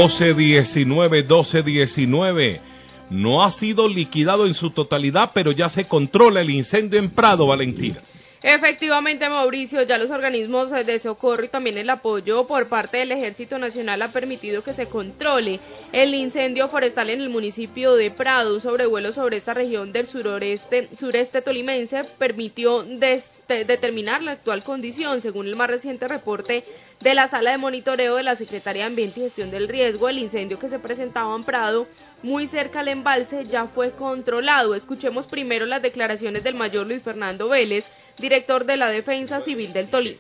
1219. No ha sido liquidado en su totalidad, pero ya se controla el incendio en Prado, Valentina. Efectivamente, Mauricio, ya los organismos de socorro y también el apoyo por parte del Ejército Nacional ha permitido que se controle el incendio forestal en el municipio de Prado. Un sobrevuelo sobre esta región del sureste tolimense permitió determinar la actual condición. Según el más reciente reporte de la Sala de Monitoreo de la Secretaría de Ambiente y Gestión del Riesgo, el incendio que se presentaba en Prado, muy cerca al embalse, ya fue controlado. Escuchemos primero las declaraciones del mayor Luis Fernando Vélez, director de la Defensa Civil del Tolima.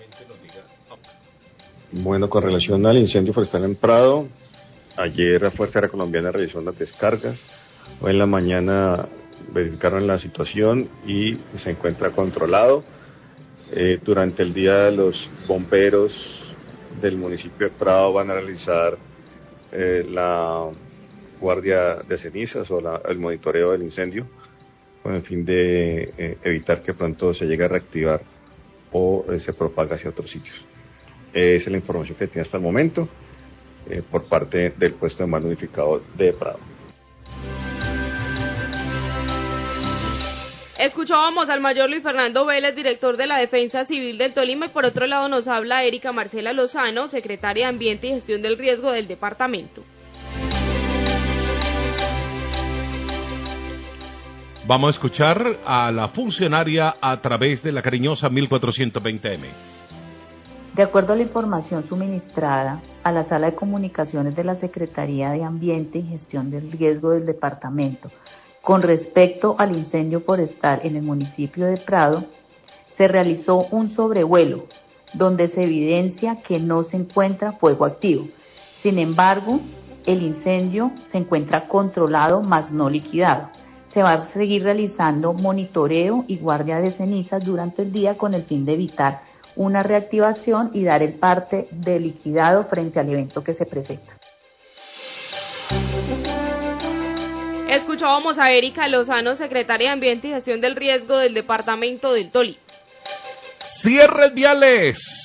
Bueno, con relación al incendio forestal en Prado, ayer la Fuerza Aérea Colombiana realizó unas descargas. Hoy en la mañana verificaron la situación y se encuentra controlado. Durante el día los bomberos del municipio de Prado van a realizar la guardia de cenizas o el monitoreo del incendio, con el fin de evitar que pronto se llegue a reactivar o se propague hacia otros sitios. Esa es la información que tiene hasta el momento por parte del puesto de mando unificado de Prado. Escuchábamos al mayor Luis Fernando Vélez, director de la Defensa Civil del Tolima, y por otro lado nos habla Erika Marcela Lozano, secretaria de Ambiente y Gestión del Riesgo del departamento. Vamos a escuchar a la funcionaria a través de la cariñosa 1420M. De acuerdo a la información suministrada a la Sala de Comunicaciones de la Secretaría de Ambiente y Gestión del Riesgo del departamento, con respecto al incendio forestal en el municipio de Prado, se realizó un sobrevuelo donde se evidencia que no se encuentra fuego activo. Sin embargo, el incendio se encuentra controlado, mas no liquidado. Se va a seguir realizando monitoreo y guardia de cenizas durante el día con el fin de evitar una reactivación y dar el parte de liquidado frente al evento que se presenta. Escuchábamos a Erika Lozano, secretaria de Ambiente y Gestión del Riesgo del departamento del Tolima. Cierres viales.